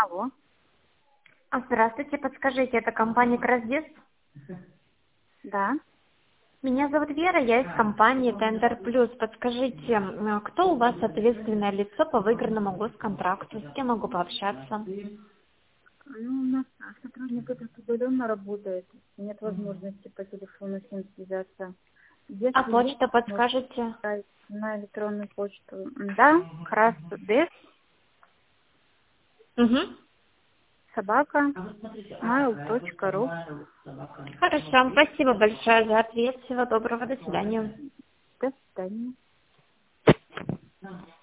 Алло. Здравствуйте, подскажите, это компания Красдес? Да. Меня зовут Вера, я из компании Тендер Плюс. Подскажите, кто у вас ответственное лицо по выигранному госконтракту? С кем могу пообщаться? Ну, у нас сотрудник этот удаленно работает. Нет возможности по телефону с ним связаться. А Если есть, почта можно подскажете? отправить на электронную почту. Да, красдес, Угу. собака, mail.ru. Хорошо, спасибо большое за ответ. Всего доброго, до свидания. До свидания.